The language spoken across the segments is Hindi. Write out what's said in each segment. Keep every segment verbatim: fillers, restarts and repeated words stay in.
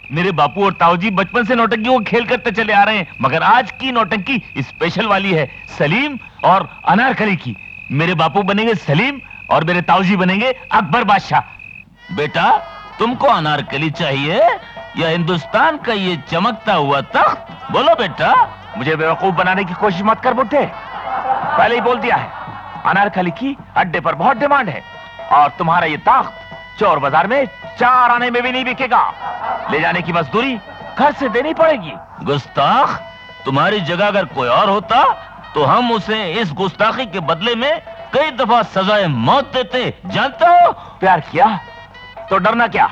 मेरे बापू और ताऊ जी बचपन से नौटंकियों को खेल करते चले आ रहे हैं, मगर आज की नौटंकी स्पेशल वाली है, सलीम और अनारकली की। मेरे बापू बनेंगे सलीम और मेरे ताऊ जी बनेंगे अकबर बादशाह। बेटा, तुमको अनारकली चाहिए या हिंदुस्तान का ये चमकता हुआ तख्त? बोलो बेटा। मुझे बेवकूफ बनाने की कोशिश मत कर बुड्ढे, पहले ही बोल दिया है, अनारकली की अड्डे पर बहुत डिमांड है और तुम्हारा ये तख्त चोर बाजार में चार आने में भी नहीं बिकेगा। ले जाने की मजदूरी घर से देनी पड़ेगी। गुस्ताख, तुम्हारी जगह अगर कोई और होता तो हम उसे इस गुस्ताखी के बदले में कई दफा सजाए मौत देते, जानते हो? प्यार किया तो डरना क्या?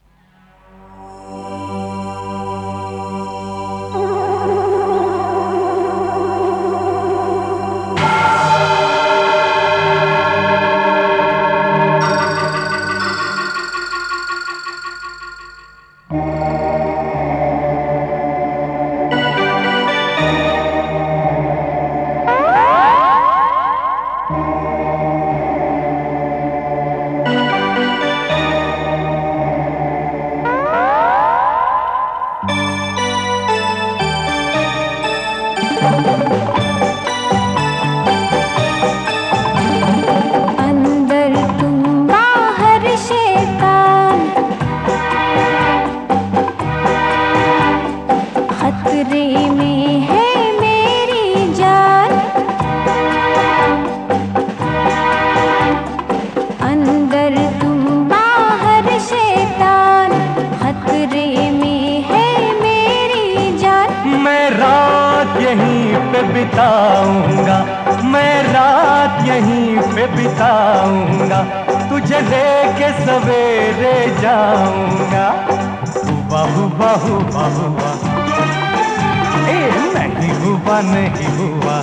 बिताऊंगा मैं रात यहीं पे बिताऊंगा, तुझे लेके सवेरे जाऊंगा। हुआ हुआ हुआ हुआ, ए नहीं हुआ नहीं हुआ।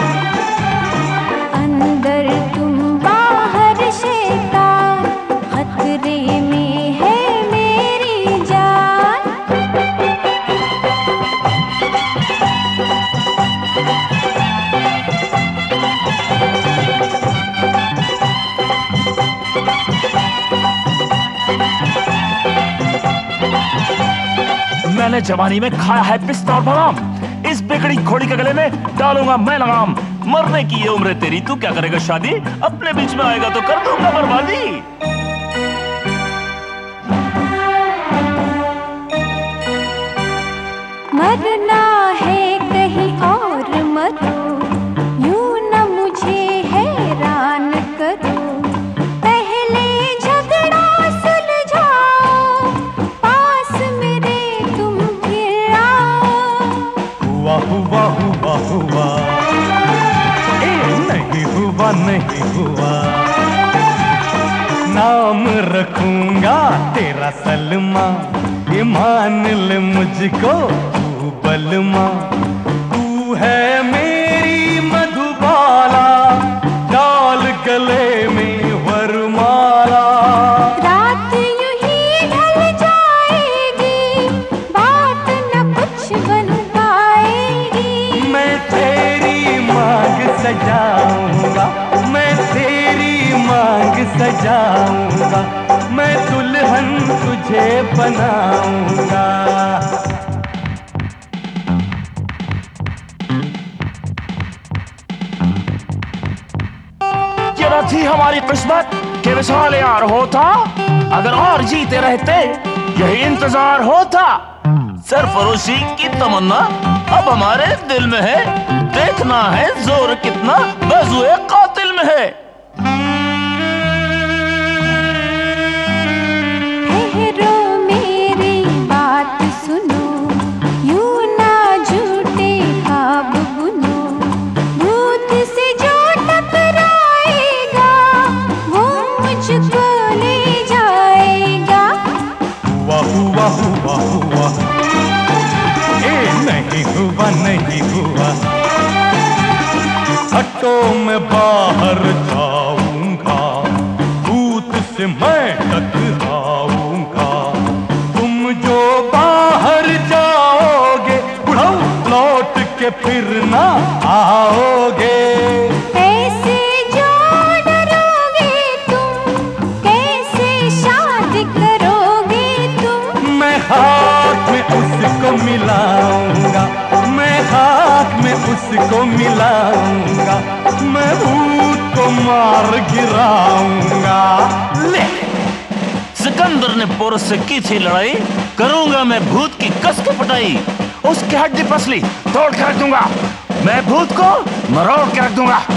अंदर तुम बाहर शैतान, खतरे में है मेरी जान। मैंने जवानी में खाया है पिस्ता और बादाम, इस बिगड़ी घोड़ी के गले में डालूंगा मैं लगाम। मरने की ये उम्र है तेरी, तू क्या करेगा शादी? अपने बीच में आएगा तो कर दूंगा बर्बादी। मरना है कहीं और मरो, यूं न मुझे हैरान करो। पहले झगड़ा सुलझाओ, पास मेरे तुम फिर आओ। हुआ हुआ हुआ हुआ, ए नहीं हुआ नहीं हुआ। नाम रखूंगा तेरा सलमा, ये मान ले मुझको तू बलमा। तू है मेरी मधुबाला, डाल गले में वरमाला। रात यूं ही ढल जाएगी, बात न कुछ बन पाएगी। मैं तेरी मांग सजाऊंगा, मैं तेरी मांग सजाऊंगा। मैं दुल्हन तुझे बनाऊंगा। ये न थी हमारी किस्मत के विशाल यार होता, अगर और जीते रहते यही इंतजार होता। सरफरोशी की तमन्ना अब हमारे दिल में है, देखना है जोर कितना बाजुए कातिल में है। ठहरो मेरी बात सुनो, यूं ना झूठे ख्वाब बुनो। भूत से जो टकराएगा वो मुझको ले जाएगा। हुआ हुआ हुआ हुआ, ए नहीं हुआ नहीं हुआ। हटो मैं बाहर जाऊंगा, भूत से मैं टकराऊंगा। तुम जो बाहर जाओगे बुढ़ऊ, लौट के फिर ना आओगे। ऐसे जो डरोगे तुम, कैसे शादी करोगे तुम? मैं हाथ में उसको मिलाऊंगा, मैं खाक में उसको मिलाऊंगा, मैं भूत को मार गिराऊंगा। ले सिकंदर ने पोरस से की थी लड़ाई, करूंगा मैं भूत की कस के पटाई, उसकी हड्डी पसली तोड़ के रख दूंगा, मैं भूत को मरोड़ के रख दूंगा।